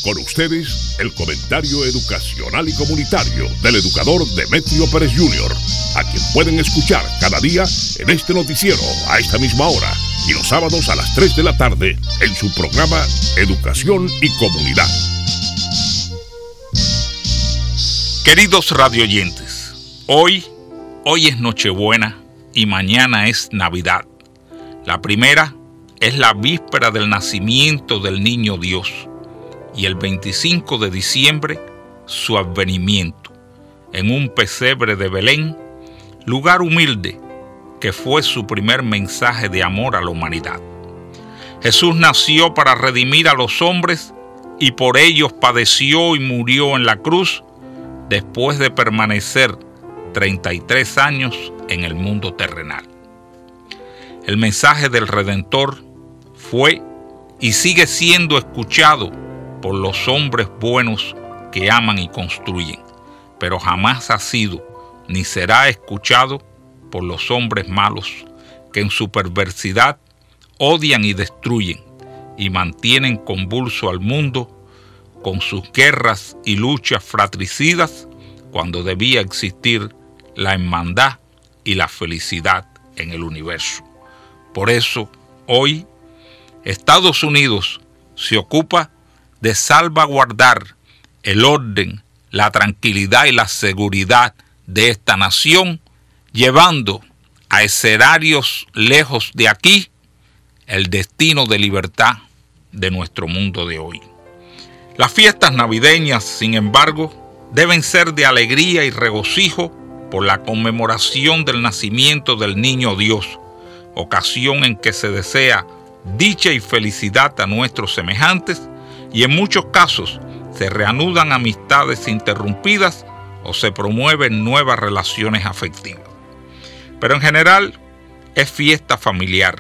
Con ustedes, el comentario educacional y comunitario del educador Demetrio Pérez Jr., a quien pueden escuchar cada día en este noticiero a esta misma hora y los sábados a las 3 de la tarde en su programa Educación y Comunidad. Queridos radioyentes, hoy es Nochebuena y mañana es Navidad. La primera es la víspera del nacimiento del niño Dios y el 25 de diciembre su advenimiento en un pesebre de Belén, lugar humilde que fue su primer mensaje de amor a la humanidad. Jesús nació para redimir a los hombres y por ellos padeció y murió en la cruz después de permanecer 33 años en el mundo terrenal. El mensaje del Redentor fue y sigue siendo escuchado por los hombres buenos que aman y construyen, pero jamás ha sido ni será escuchado por los hombres malos que en su perversidad odian y destruyen y mantienen convulso al mundo con sus guerras y luchas fratricidas cuando debía existir la hermandad y la felicidad en el universo. Por eso, hoy, Estados Unidos se ocupa de salvaguardar el orden, la tranquilidad y la seguridad de esta nación, llevando a escenarios lejos de aquí el destino de libertad de nuestro mundo de hoy. Las fiestas navideñas, sin embargo, deben ser de alegría y regocijo por la conmemoración del nacimiento del niño Dios, ocasión en que se desea dicha y felicidad a nuestros semejantes y en muchos casos se reanudan amistades interrumpidas o se promueven nuevas relaciones afectivas. Pero en general es fiesta familiar,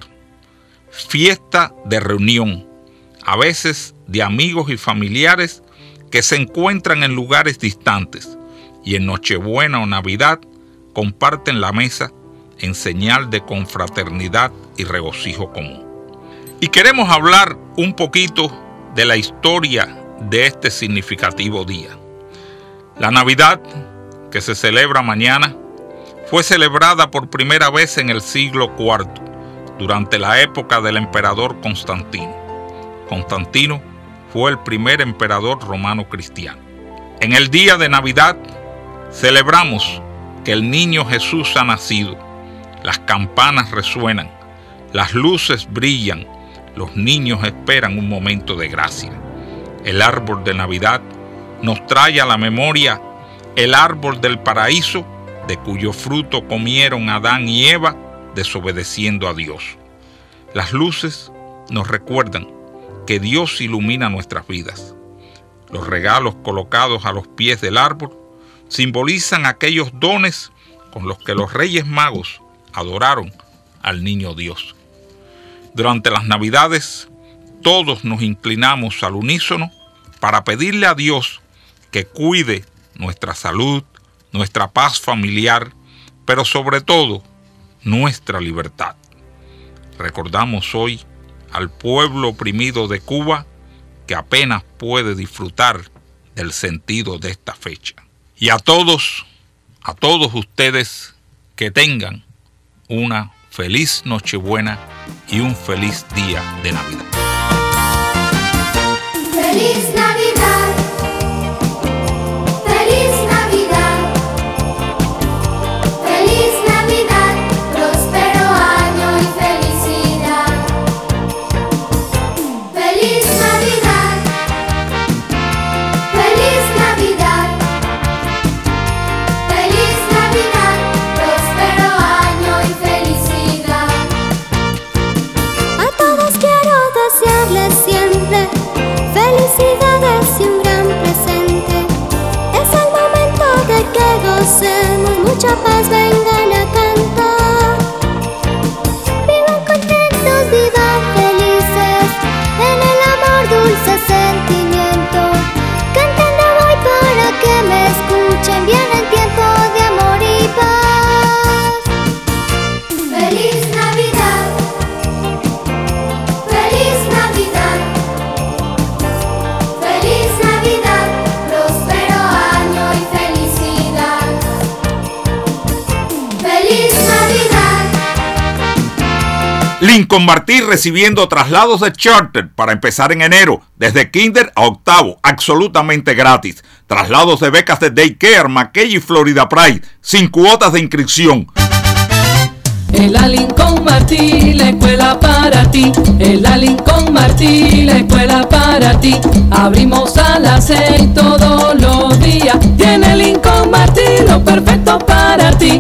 fiesta de reunión, a veces de amigos y familiares que se encuentran en lugares distantes y en Nochebuena o Navidad comparten la mesa en señal de confraternidad y regocijo común. Y queremos hablar un poquito de la historia de este significativo día. La Navidad, que se celebra mañana, fue celebrada por primera vez en el siglo IV, durante la época del emperador Constantino. Constantino fue el primer emperador romano cristiano. En el día de Navidad celebramos que el niño Jesús ha nacido, las campanas resuenan, las luces brillan, los niños esperan un momento de gracia. El árbol de Navidad nos trae a la memoria el árbol del paraíso, de cuyo fruto comieron Adán y Eva desobedeciendo a Dios. Las luces nos recuerdan que Dios ilumina nuestras vidas. Los regalos colocados a los pies del árbol simbolizan aquellos dones con los que los Reyes Magos adoraron al niño Dios. Durante las Navidades, todos nos inclinamos al unísono para pedirle a Dios que cuide nuestra salud, nuestra paz familiar, pero sobre todo, nuestra libertad. Recordamos hoy al pueblo oprimido de Cuba que apenas puede disfrutar del sentido de esta fecha. Y a todos ustedes que tengan una feliz Nochebuena y un feliz día de Navidad. ¡Feliz Navidad! ¡Feliz Navidad! ¡Feliz Navidad! ¡Próspero año y felicidad! ¡Feliz Navidad! ¡Feliz Navidad! ¡Feliz Navidad! ¡Próspero año y felicidad! A todos quiero desearles siempre felicidades y un gran presente. Es el momento de que gocemos, mucha paz, vengan a cantar. Vivan contentos, vivan felices, en el amor dulce sentimiento. Canten de hoy para que me escuchen, viene el tiempo de amor y paz. ¡Feliz Navidad! ¡Feliz Navidad! ¡Feliz Lincoln Martí recibiendo traslados de charter para empezar en enero, desde kinder a octavo, absolutamente gratis. Traslados de becas de Daycare, McKay y Florida Pride, sin cuotas de inscripción. En la Lincoln Martí, la escuela para ti. En la Lincoln Martí, la escuela para ti. Abrimos a las 6 todos los días. Tiene Lincoln Martí lo perfecto para ti.